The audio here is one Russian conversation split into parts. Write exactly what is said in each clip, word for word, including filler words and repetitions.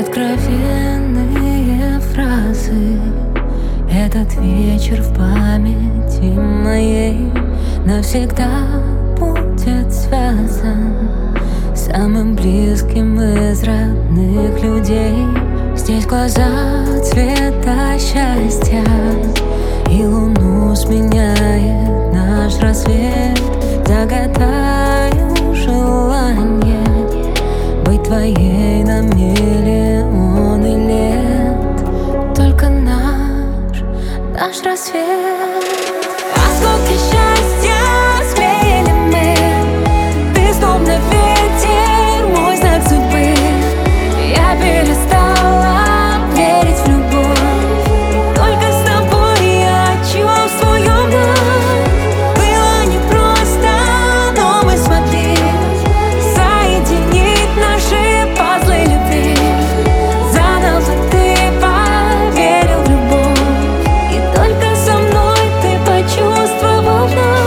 Откровенные фразы. Этот вечер в памяти моей навсегда будет связан с самым близким из родных людей. Здесь глаза цвета счастья, и луну сменяет наш рассвет. Загадаю желание быть твоей на миллионы лет. Только наш, наш рассвет. Осколки счастья склеили мы. Ты словно ветер, мой знак судьбы. Я перестала верить в любовь. Только с тобой я чувствую вновь. Было непросто, но мы смогли соединить наши пазлы любви. Заново ты поверил в любовь, и только со мной ты почувствовал вновь.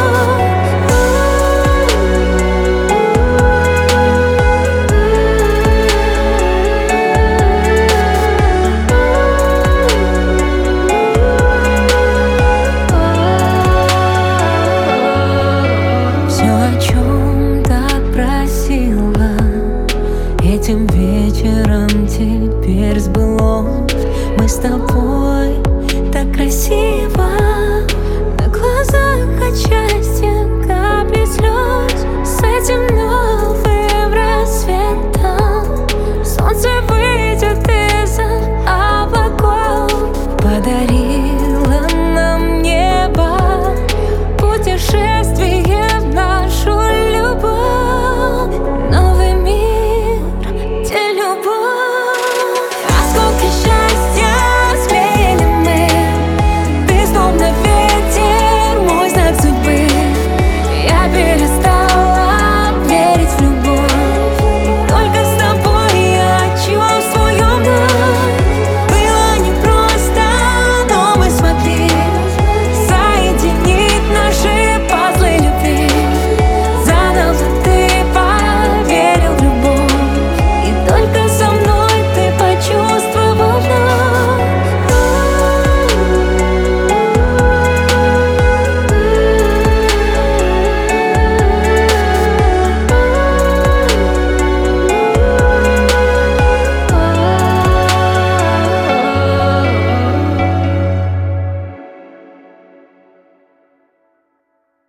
Все, о чем так просила, этим вечером теперь сбылось. Мы с тобой